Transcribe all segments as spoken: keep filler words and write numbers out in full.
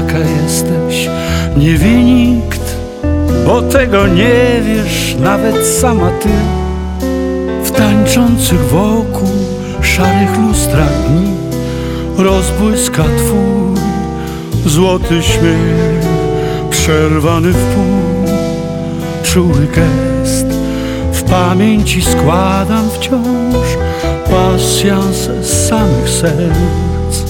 jaka jesteś, nie wie nikt, bo tego nie wiesz nawet sama ty. W tańczących wokół szarych lustrach dni rozbłyska twój złoty śmiech, przerwany w pół, czuły gest. W pamięci składam wciąż pasjanse z samych serc.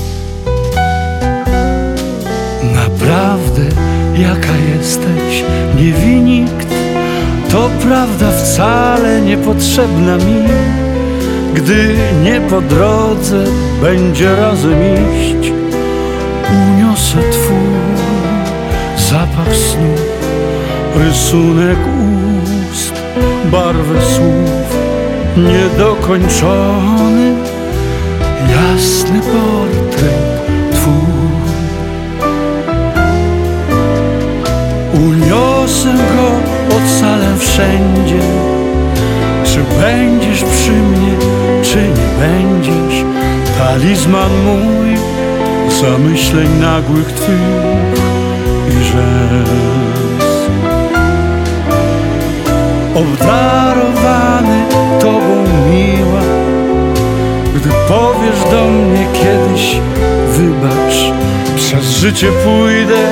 Naprawdę jaka jesteś, nie wie nikt, to prawda wcale niepotrzebna mi. Gdy nie po drodze będzie razem iść, uniosę twój zapach snu, rysunek ust, barwę słów, niedokończony, jasny portret twój. Uniosę go, ocalę wszędzie. Czy będziesz przy mnie, czy nie będziesz? Talizman mój zamyśleń nagłych twych i rzez. Obdarowany tobą miła, gdy powiesz do mnie kiedyś wybacz, przez życie pójdę,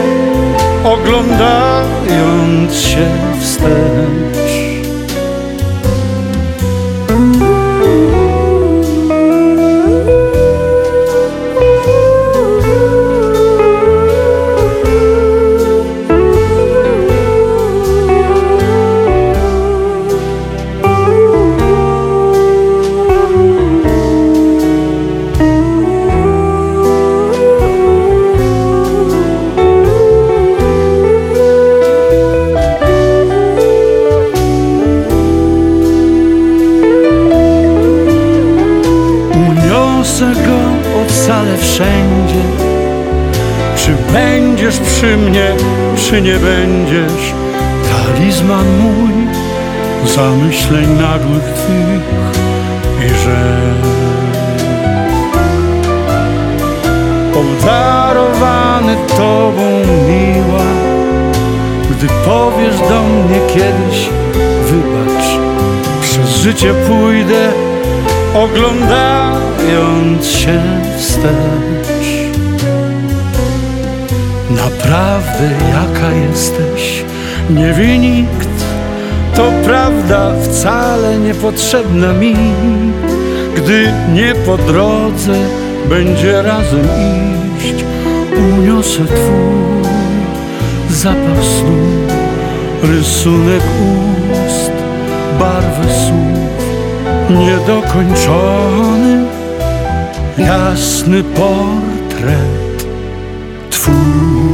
oglądając się wstecz. Uniosę go, ocalę wszędzie. Czy będziesz przy mnie, czy nie będziesz? Talizman mój zamyśleń nagłych twych i rzez. Obdarowany tobą miła, gdy powiesz do mnie kiedyś wybacz, przez życie pójdę, oglądając się wstecz. Naprawdę jaka jesteś, nie wie nikt, to prawda wcale niepotrzebna mi. Gdy nie po drodze będzie razem iść, uniosę twój zapach snu, rysunek ust, barwę słów, niedokończony, jasny portret twój.